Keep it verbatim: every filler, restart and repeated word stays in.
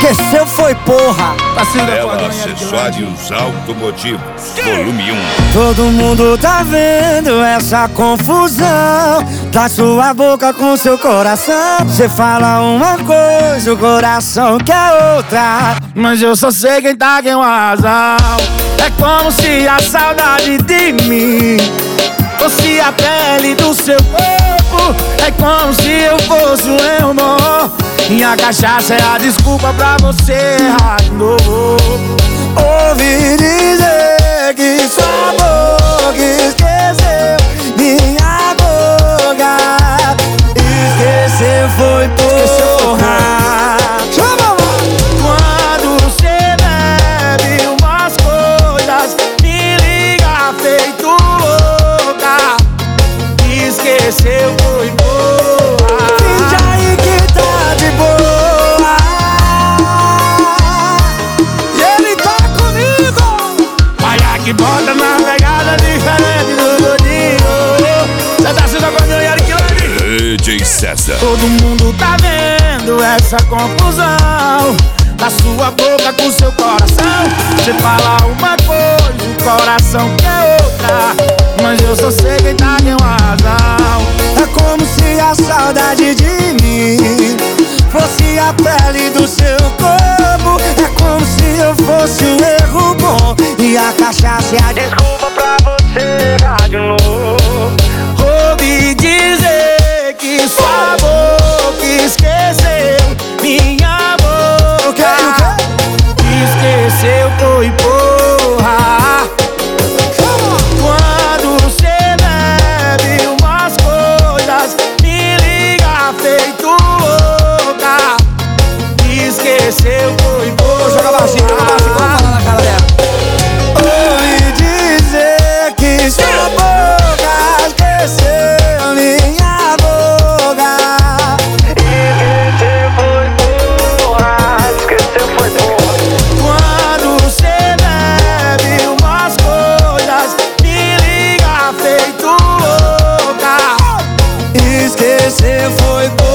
Esqueceu foi porra. Ela Acessórios Automotivos, volume um. Todo mundo tá vendo essa confusão da sua boca com seu coração. Você fala uma coisa, o coração quer outra. Mas eu só sei quem tá com razão. É como se a saudade de mim fosse a pele do seu corpo. É como se eu fosse um irmão e a cachaça é a desculpa pra você errar de novo. Ouvi dizer que sua boca esqueceu minha boca. Esqueceu foi porra. Quando você bebe umas coisas, me liga feito louca. Esqueceu foi porra. Finge aí que tá de boa. E ele tá comigo. Olha que bota na pegada diferente do gordinho. Cê tá se jogando e que D J César. todo mundo tá vendo essa confusão da sua boca com seu coração. Você fala uma coisa, o coração quer outra. Mas eu só sei quem tá com razão. É como se a saudade de mim fosse a pele do seu corpo. É como se eu fosse um erro bom e a cachaça é a desculpa pra você errar de novo. Ouvi dizer que sua boca esqueceu minha boca. Esqueceu foi porra. Quando você bebe umas coisas, me liga feito louca. Esqueceu foi porra. Joga baixinho, joga baixinho, vamos falar na cara dela. Ouvi dizer que sua boca esqueceu minha boca. Esqueceu foi porra. Esqueceu foi porra. Quando você bebe umas coisas, me liga feito louca. Esqueceu foi porra.